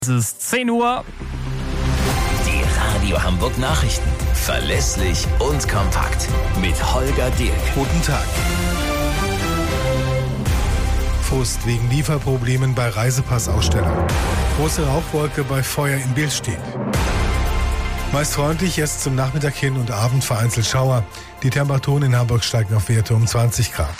Es ist 10 Uhr. Die Radio Hamburg Nachrichten. Verlässlich und kompakt. Mit Holger Dirk. Guten Tag. Frust wegen Lieferproblemen bei Reisepassausstellern. Große Rauchwolke bei Feuer in Billstedt. Meist freundlich, jetzt zum Nachmittag hin und Abend vereinzelt Schauer. Die Temperaturen in Hamburg steigen auf Werte um 20 Grad.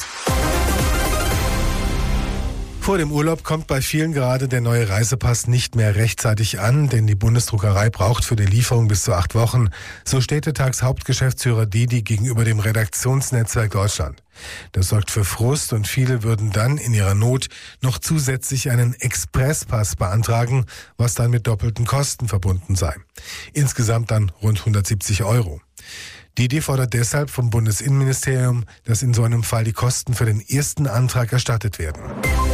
Vor dem Urlaub kommt bei vielen gerade der neue Reisepass nicht mehr rechtzeitig an, denn die Bundesdruckerei braucht für die Lieferung bis zu 8 Wochen, so Städtetags Hauptgeschäftsführer Didi gegenüber dem Redaktionsnetzwerk Deutschland. Das sorgt für Frust und viele würden dann in ihrer Not noch zusätzlich einen Expresspass beantragen, was dann mit doppelten Kosten verbunden sei. Insgesamt dann rund 170 €. Didi fordert deshalb vom Bundesinnenministerium, dass in so einem Fall die Kosten für den ersten Antrag erstattet werden.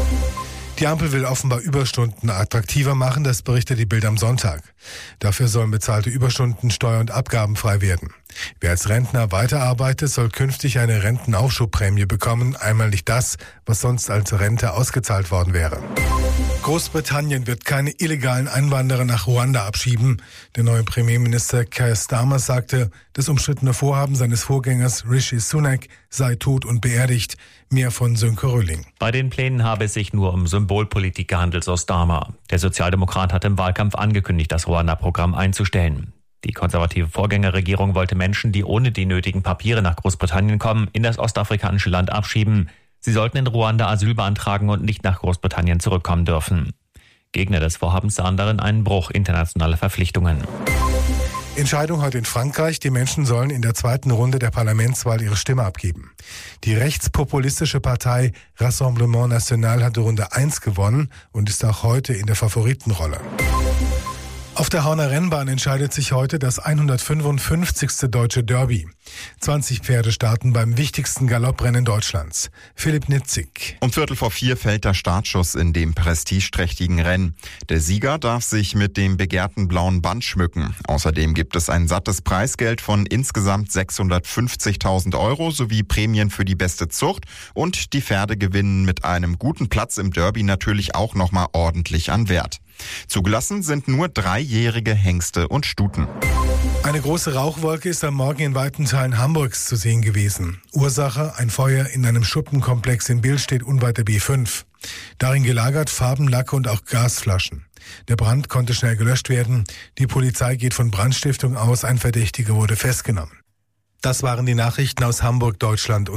Die Ampel will offenbar Überstunden attraktiver machen, das berichtet die Bild am Sonntag. Dafür sollen bezahlte Überstunden steuer- und abgabenfrei werden. Wer als Rentner weiterarbeitet, soll künftig eine Rentenaufschubprämie bekommen, einmal nicht das, was sonst als Rente ausgezahlt worden wäre. Großbritannien wird keine illegalen Einwanderer nach Ruanda abschieben. Der neue Premierminister Keir Starmer sagte, das umstrittene Vorhaben seines Vorgängers Rishi Sunak sei tot und beerdigt. Mehr von Sönke Rölling. Bei den Plänen habe es sich nur um Symbolpolitik gehandelt, so Starmer. Der Sozialdemokrat hat im Wahlkampf angekündigt, das Ruanda-Programm einzustellen. Die konservative Vorgängerregierung wollte Menschen, die ohne die nötigen Papiere nach Großbritannien kommen, in das ostafrikanische Land abschieben. Sie sollten in Ruanda Asyl beantragen und nicht nach Großbritannien zurückkommen dürfen. Gegner des Vorhabens sahen darin einen Bruch internationaler Verpflichtungen. Entscheidung heute in Frankreich. Die Menschen sollen in der zweiten Runde der Parlamentswahl ihre Stimme abgeben. Die rechtspopulistische Partei Rassemblement National hatte Runde 1 gewonnen und ist auch heute in der Favoritenrolle. Auf der Hauner Rennbahn entscheidet sich heute das 155. Deutsche Derby. 20 Pferde starten beim wichtigsten Galopprennen Deutschlands. Philipp Nitzig. Um 3:45 fällt der Startschuss in dem prestigeträchtigen Rennen. Der Sieger darf sich mit dem begehrten blauen Band schmücken. Außerdem gibt es ein sattes Preisgeld von insgesamt 650.000 € sowie Prämien für die beste Zucht. Und die Pferde gewinnen mit einem guten Platz im Derby natürlich auch nochmal ordentlich an Wert. Zugelassen sind nur 3-jährige Hengste und Stuten. Eine große Rauchwolke ist am Morgen in weiten Teilen Hamburgs zu sehen gewesen. Ursache ein Feuer in einem Schuppenkomplex in Billstedt unweit der B5. Darin gelagert Farben, Lacke und auch Gasflaschen. Der Brand konnte schnell gelöscht werden. Die Polizei geht von Brandstiftung aus, ein Verdächtiger wurde festgenommen. Das waren die Nachrichten aus Hamburg, Deutschland und